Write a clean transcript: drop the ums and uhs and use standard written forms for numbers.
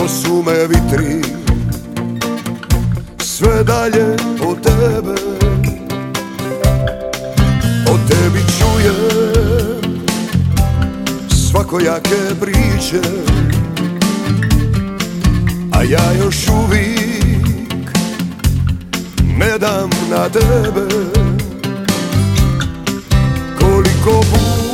su me vitri sve dalje od tebe. O tebi čujem svakojake priče, a ja još uvijek ne dam na tebe. Koliko puta